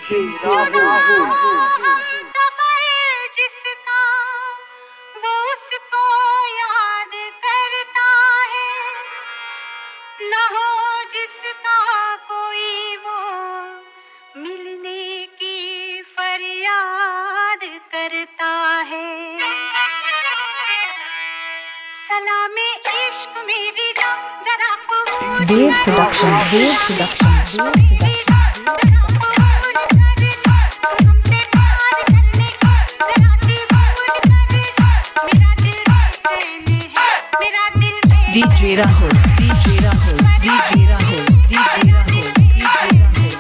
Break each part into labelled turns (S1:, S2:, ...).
S1: सफर जिसका वो उसको याद करता है, न हो जिसका कोई वो मिलने की फरियाद करता है। सलामे इश्क मेरी जान जरा कबूल
S2: Wave production, wave production, wave production.
S3: DJ Rahul, DJ Rahul, DJ Rahul, DJ Rahul, DJ Rahul,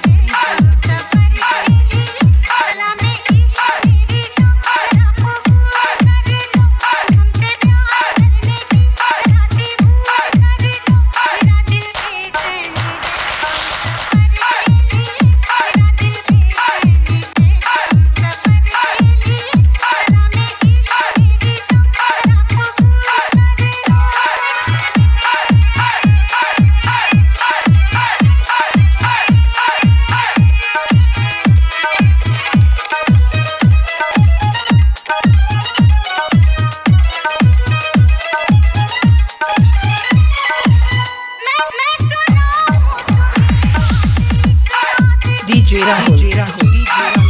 S3: DJ Rahul, DJ Rahul, DJ Rahul.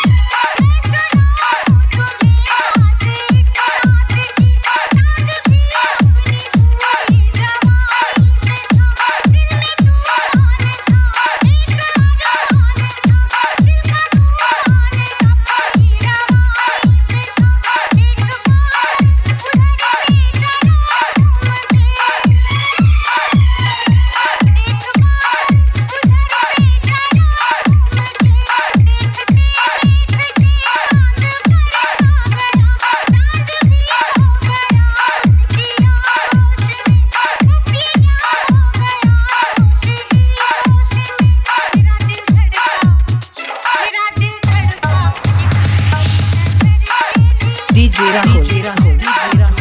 S3: DJ Rahul, DJ Rahul, DJ Rahul.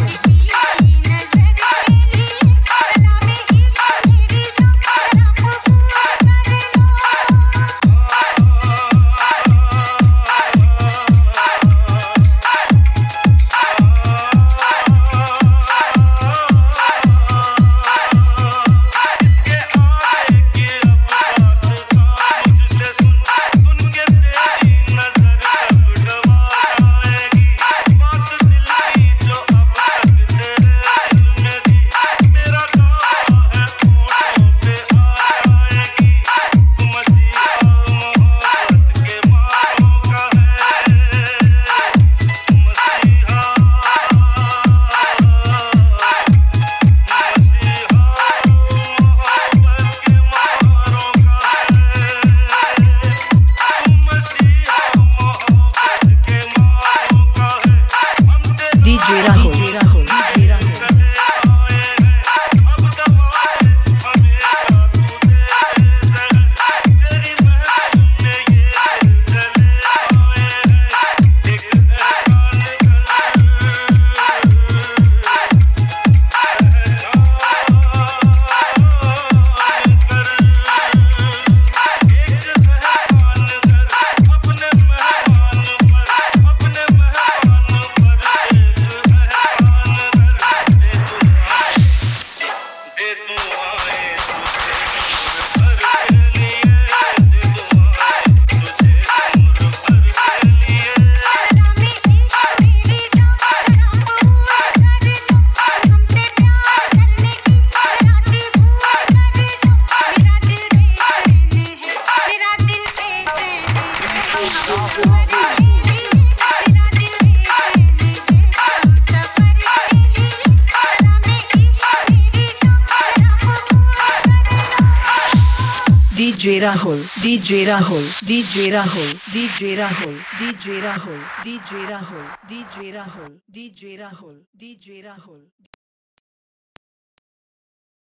S3: DJ Rahul, DJ Rahul, DJ Rahul. DJ Rahul, DJ Rahul, DJ Rahul, DJ Rahul, DJ Rahul, DJ Rahul, DJ Rahul, DJ Rahul, DJ Rahul.